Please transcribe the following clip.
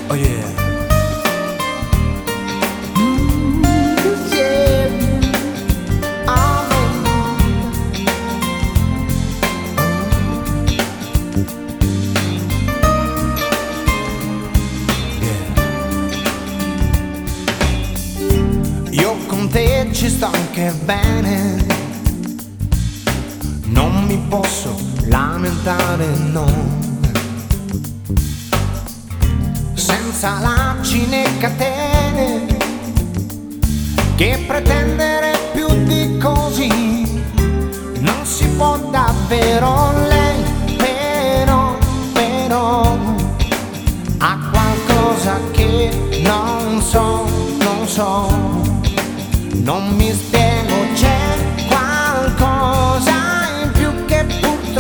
Oh yeah. Yeah. Amen. Io con te ci sto anche bene, non mi posso lamentare, no. Senza lacci né catene, che pretendere più di così non si può davvero. Lei però ha qualcosa che non so, non mi